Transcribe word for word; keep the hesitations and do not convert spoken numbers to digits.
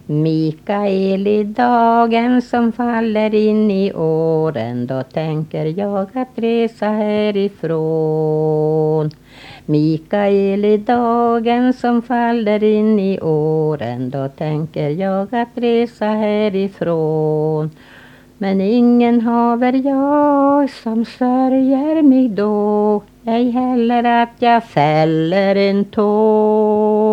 Mikael, i dagen som faller in i åren, då tänker jag att resa härifrån. Mikael, i dagen som faller in i åren, då tänker jag att resa härifrån. Men ingen haver jag som sörjer mig då, ej heller att jag fäller en tår.